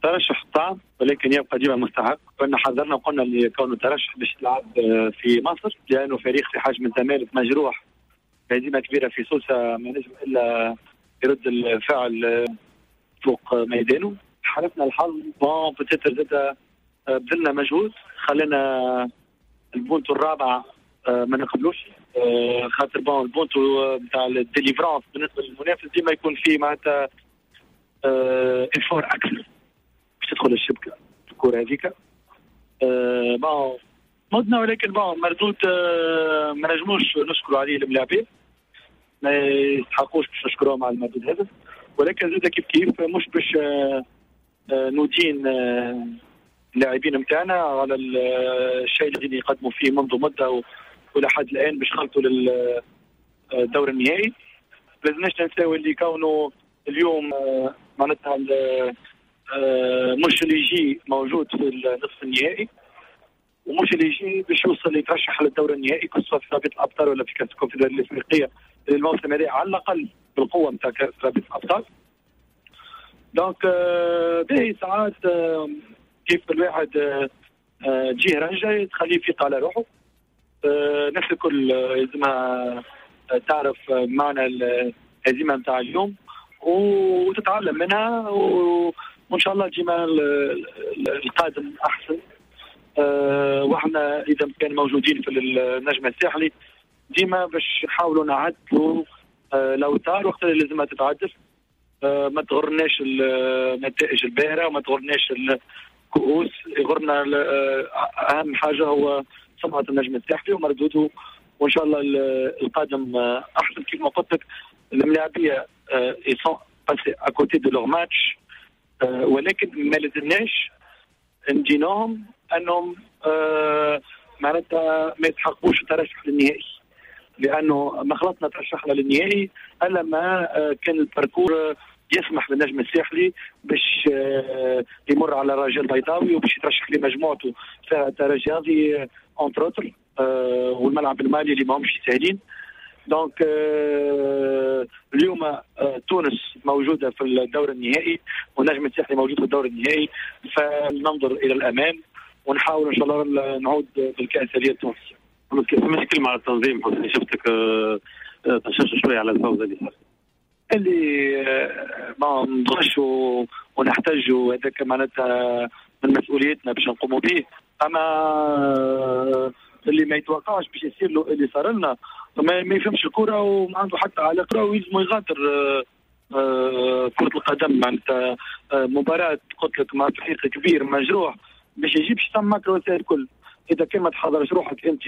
ترشح صعب ولكن يبقى ديما مستحق. كنا حذرنا وقلنا اللي كونه ترشح باش تلعب في مصر، لانه فريق في حجم الزمالك مجروح هزيمه كبيره في سوسه، ما نجم الا يرد الفعل فوق ميدانه. حالفنا الحظ بون بتتر زاد بذلنا مجهود خلينا البونتو الرابع ما نقبلوش، خاطر بون البونتو نتاع الديليفرانس بالنسبه للمنافس ديما يكون فيه معناتها افور اكثر باش تدخل الشبكه الكره هذيك. بون مدنا ولكن بون مردود ما نجموش نشكروا عليه الملاعبين، ما يستحقوش باش نشكروهم على المردود هذا، ولكن زاد كيف كيف مش باش ندين اللاعبين نتاعنا على الشيء الذي يقدموا فيه منذ مده ولحد الان باش خلطوا للدور النهائي. لازمناش ننساو اللي كونه اليوم معناتها مش اللي يجي موجود في النصف النهائي، ومش اللي يجي باش يوصل يترشح للدور النهائي كل سواء في رابطه الابطال ولا في كاس الكونفدراليه الافريقيه الموسم هذا على الاقل بالقوه نتاع رابطه الابطال. دونك باهي ساعات كيف الواحد تجيه رنجه تخليه يفيق على روحه. نفس الكل لازمها تعرف معنى الهزيمه نتاع اليوم وتتعلم منها، وان شاء الله ديما القادم احسن. واحنا اذا كان موجودين في النجم الساحلي ديما باش نحاولوا نعدلوا الاوتار وقت اللي لازمها تتعدل. ما تغرناش النتائج الباهره وما تغرناش الكؤوس، يغرنا اهم حاجه هو سمعه النجم الساحلي ومردوده، وان شاء الله القادم احسن. كيف ما قلت لك الملاعبيه يسون باسي اكوتي دو لور ماتش، ولكن ما لازمناش ندينوهم انهم معناتها ما يستحقوش الترشح للنهائي، لانه ما خلطنا ترشحنا للنهائي الا ما كان الباركور يسمح للنجم الساحلي باش يمر على رجاء البيضاوي وباش يترشح لمجموعته فيها ترجي اونتر اوتر والملعب المالي اللي ماهمش ساهلين. دونك اليوم تونس موجوده في الدور النهائي والنجم الساحلي موجود في الدور النهائي، فننظر الى الامام ونحاول ان شاء الله نعود بالكاس التونسي. مشكل مع التنظيم حسني، شفتك تشش شويه على الفوز اللي ما نضغش ونحتاج هذاك معناتها من مسؤوليتنا باش نقوموا به، اما اللي ما يتوقعش باش يصير له اللي صار لنا ما يفهمش الكره وما عنده حتى علاقه ويلزم يغادر كرة القدم. معناتها مباراة قلت لك مع فريق كبير مجروح باش يجيبش تمك الوسائل الكل. اذا كان ما تحضرش روحك انت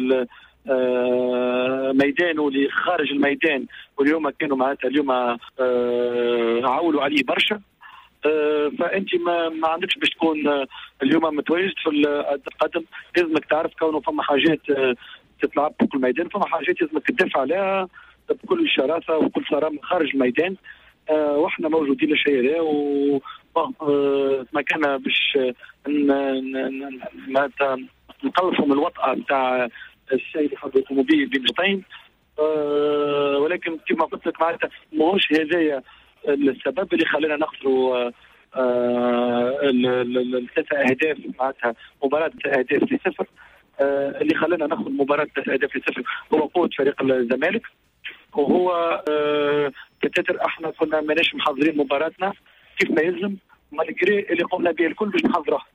للميدان واللي خارج الميدان، واليوم كانوا معناتها اليوم عولوا عليه برشا، فانت ما عندكش باش تكون اليوم متواجد في القدم. لازمك تعرف كونه فما حاجات تتلعب فوق الميدان، فما حاجات لازمك تدافع عليها بكل شراسه وكل صرامه خارج الميدان. واحنا موجودين للشيء هذا ما كان باش نقلصوا من الوطأة نتاع الشيء اللي حبوا يقوموا به بين ولكن كما قلت لك معناتها ماهوش هذايا السبب اللي خلانا نخسروا الثلاثة أهداف، معناتها مباراة 3-0 اللي خلانا ناخذ مباراة 3-0 هو قوة فريق الزمالك، وهو كتاتر احنا كنا ماناش محضرين مباراتنا كيف ما يلزم، مالجري اللي قمنا به الكل باش نحضرها،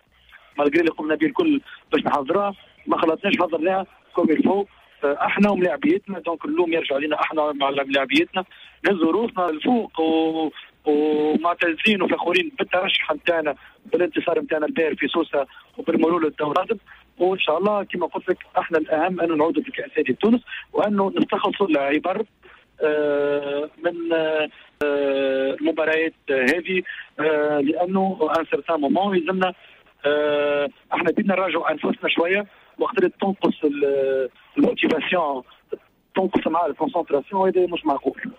ما خلطناش حضرناها كوم الفو احنا وملاعبيتنا. دونك اللوم يرجع لنا احنا مع ملاعبيتنا، نهزوا روسنا للفوق ومعتزين وفخورين بالترشح نتاعنا بالانتصار نتاعنا الباهر في سوسه وبالمرور للدور القادم. وان شاء الله كما قلت لك احنا الاهم انه نعودوا في كاس تونس وانه نستخلصوا العبر من المباريات هذه، لانه ان سيرتان مومون يلزمنا احنا بدنا نراجعوا انفسنا شويه، وقت اللي تنقص الموتيفاسيون تنقص مع الكونسنتراسيون، وهذا مش معقول.